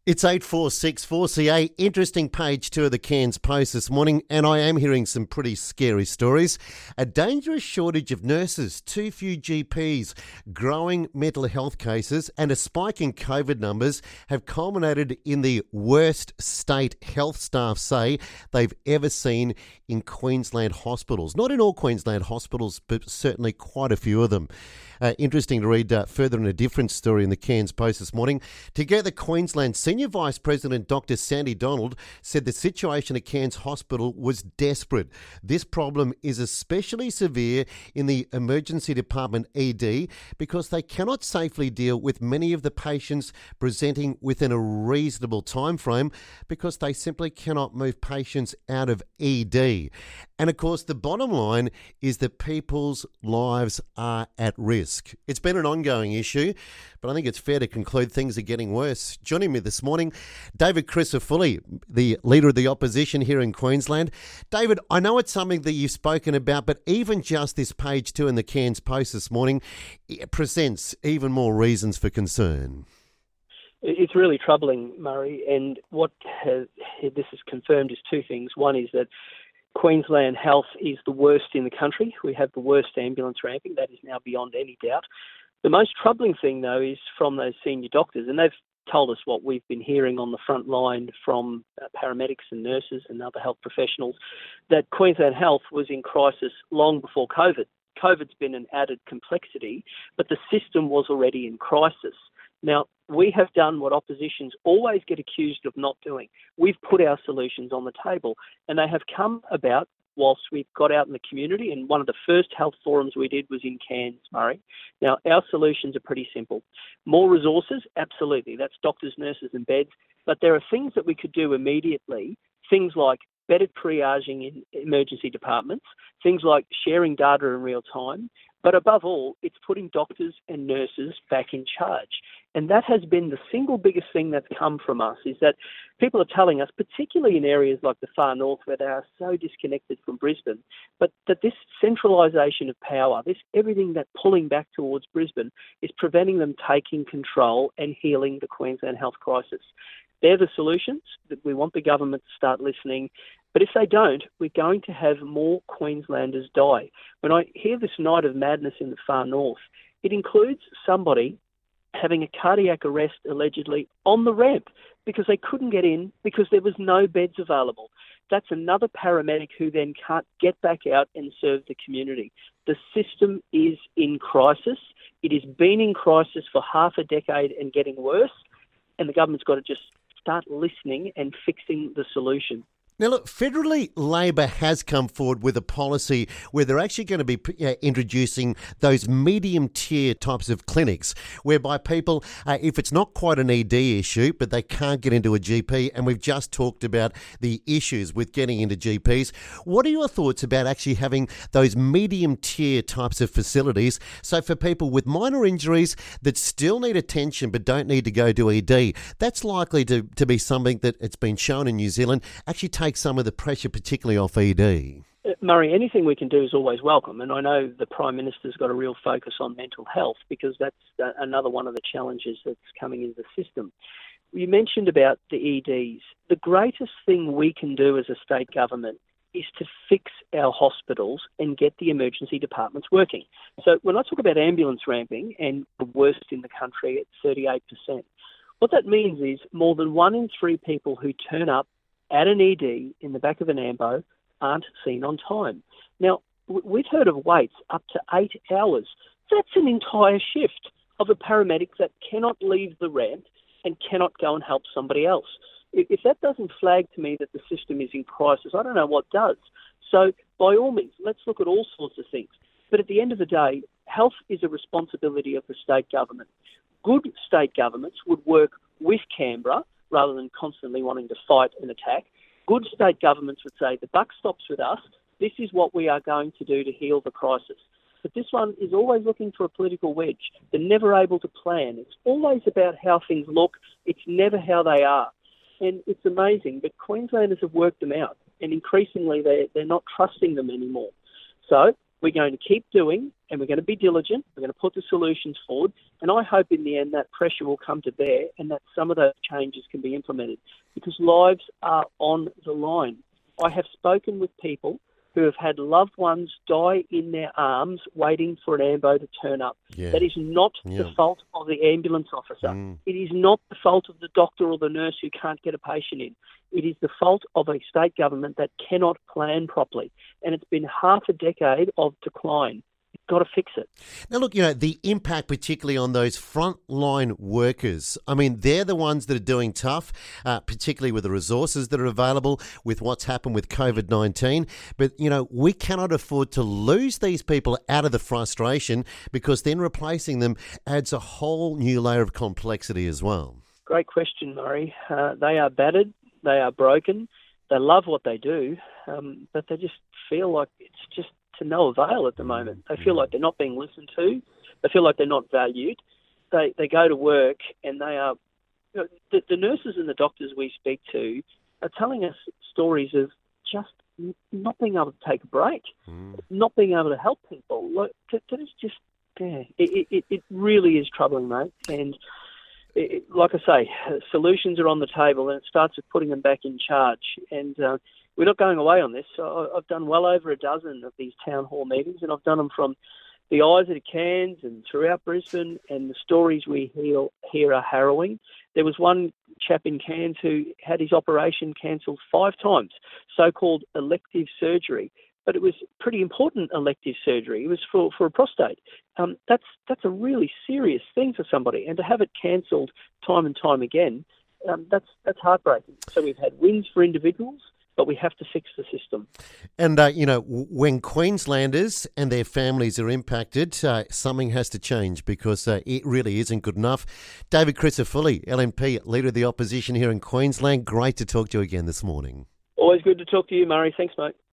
It's 8464CA. Interesting page 2 of the Cairns Post this morning, and I am hearing some pretty scary stories. A dangerous shortage of nurses, too few GPs, growing mental health cases, and a spike in COVID numbers have culminated in the worst state health staff say they've ever seen in Queensland hospitals. Not in all Queensland hospitals, but certainly quite a few of them. Interesting to read further in a different story in the Cairns Post this morning. Together, Queensland Senior Vice President Dr. Sandy Donald said the situation at Cairns Hospital was desperate. This problem is especially severe in the emergency department ED because they cannot safely deal with many of the patients presenting within a reasonable time frame because they simply cannot move patients out of ED. And of course, the bottom line is that people's lives are at risk. It's been an ongoing issue, but I think it's fair to conclude things are getting worse. Joining me this morning, David Crisafulli, the Leader of the Opposition here in Queensland. David, I know it's something that you've spoken about, but even just this page 2 in the Cairns Post this morning presents even more reasons for concern. It's really troubling, Murray, and what this has confirmed is two things. One is that Queensland Health is the worst in the country. We have the worst ambulance ramping. That is now beyond any doubt. The most troubling thing, though, is from those senior doctors, and they've told us what we've been hearing on the front line from paramedics and nurses and other health professionals, that Queensland Health was in crisis long before COVID. COVID's been an added complexity, but the system was already in crisis. Now, we have done what oppositions always get accused of not doing. We've put our solutions on the table, and they have come about whilst we've got out in the community, and one of the first health forums we did was in Cairns, Murray. Now, our solutions are pretty simple. More resources, absolutely. That's doctors, nurses and beds. But there are things that we could do immediately, things like better triaging in emergency departments, things like sharing data in real time. But above all, it's putting doctors and nurses back in charge. And that has been the single biggest thing that's come from us, is that people are telling us, particularly in areas like the far north where they are so disconnected from Brisbane, but that this centralisation of power, this everything that pulling back towards Brisbane is preventing them taking control and healing the Queensland health crisis. They're the solutions. That we want the government to start listening. But if they don't, we're going to have more Queenslanders die. When I hear this night of madness in the far north, it includes somebody having a cardiac arrest allegedly on the ramp because they couldn't get in because there was no beds available. That's another paramedic who then can't get back out and serve the community. The system is in crisis. It has been in crisis for half a decade and getting worse, and the government's got to just start listening and fixing the solution. Now, look, federally, Labor has come forward with a policy where they're actually going to be introducing those medium-tier types of clinics whereby people, if it's not quite an ED issue, but they can't get into a GP, and we've just talked about the issues with getting into GPs, what are your thoughts about actually having those medium-tier types of facilities? So for people with minor injuries that still need attention but don't need to go to ED, that's likely to be something that it's been shown in New Zealand actually take some of the pressure, particularly off ED. Murray, anything we can do is always welcome, and I know the Prime Minister's got a real focus on mental health because that's another one of the challenges that's coming into the system. You mentioned about the EDs. The greatest thing we can do as a state government is to fix our hospitals and get the emergency departments working. So when I talk about ambulance ramping and the worst in the country at 38%, what that means is more than 1 in 3 people who turn up at an ED in the back of an ambo aren't seen on time. Now, we've heard of waits up to 8 hours. That's an entire shift of a paramedic that cannot leave the ramp and cannot go and help somebody else. If that doesn't flag to me that the system is in crisis, I don't know what does. So by all means, let's look at all sorts of things. But at the end of the day, health is a responsibility of the state government. Good state governments would work with Canberra rather than constantly wanting to fight and attack. Good state governments would say, the buck stops with us. This is what we are going to do to heal the crisis. But this one is always looking for a political wedge. They're never able to plan. It's always about how things look. It's never how they are. And it's amazing, but Queenslanders have worked them out. And increasingly, they're not trusting them anymore. So we're going to keep doing, and we're going to be diligent. We're going to put the solutions forward. And I hope in the end that pressure will come to bear and that some of those changes can be implemented because lives are on the line. I have spoken with people who have had loved ones die in their arms waiting for an ambo to turn up. Yeah. That is not the fault of the ambulance officer. It is not the fault of the doctor or the nurse who can't get a patient in. It is the fault of a state government that cannot plan properly. And it's been half a decade of decline. You've got to fix it. Now, look, the impact particularly on those frontline workers. I mean, they're the ones that are doing tough, particularly with the resources that are available with what's happened with COVID-19. But, we cannot afford to lose these people out of the frustration because then replacing them adds a whole new layer of complexity as well. Great question, Murray. They are battered. They are broken. They love what they do, but they just feel like it's just to no avail at the moment. They feel like they're not being listened to. They feel like they're not valued. They go to work and they are... the nurses and the doctors we speak to are telling us stories of just not being able to take a break, not being able to help people. That is just... Yeah, it really is troubling, mate. And like I say, solutions are on the table and it starts with putting them back in charge. And we're not going away on this. So I've done well over a dozen of these town hall meetings, and I've done them from the eyes of the Cairns and throughout Brisbane, and the stories we hear are harrowing. There was one chap in Cairns who had his operation cancelled 5 times, so-called elective surgery, but it was pretty important elective surgery. It was for a prostate. That's a really serious thing for somebody, and to have it cancelled time and time again, that's heartbreaking. So we've had wins for individuals, but we have to fix the system. And, when Queenslanders and their families are impacted, something has to change because it really isn't good enough. David Crisafulli, LNP, Leader of the Opposition here in Queensland, great to talk to you again this morning. Always good to talk to you, Murray. Thanks, mate.